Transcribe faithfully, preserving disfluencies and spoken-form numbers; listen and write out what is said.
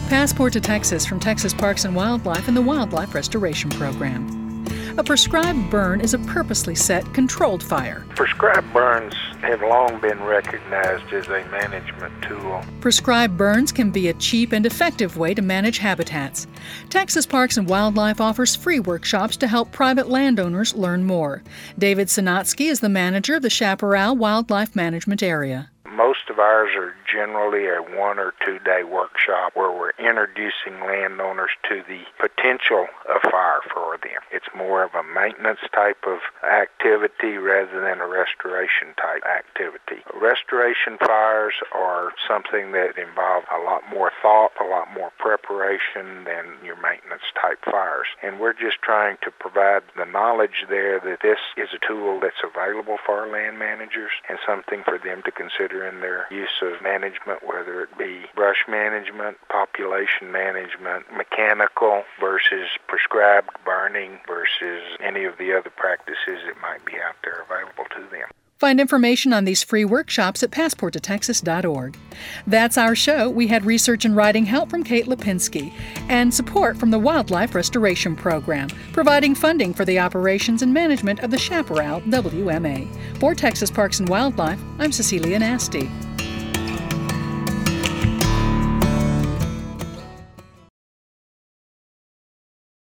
Passport to Texas from Texas Parks and Wildlife and the Wildlife Restoration Program. A prescribed burn is a purposely set, controlled fire. Prescribed burns have long been recognized as a management tool. Prescribed burns can be a cheap and effective way to manage habitats. Texas Parks and Wildlife offers free workshops to help private landowners learn more. David Sinatsky is the manager of the Chaparral Wildlife Management Area. Most of ours are generally a one or two day workshop where we're introducing landowners to the potential of fire for them. It's more of a maintenance type of activity rather than a restoration type activity. Restoration fires are something that involve a lot more thought, a lot more preparation than your maintenance type fires. And we're just trying to provide the knowledge there that this is a tool that's available for our land managers and something for them to consider in their use of management, whether it be brush management, population management, mechanical versus prescribed burning versus any of the other practices that might be out there available to them. Find information on these free workshops at passport to texas dot org. That's our show. We had research and writing help from Kate Lipinski and support from the Wildlife Restoration Program, providing funding for the operations and management of the Chaparral W M A. For Texas Parks and Wildlife, I'm Cecilia Nasty.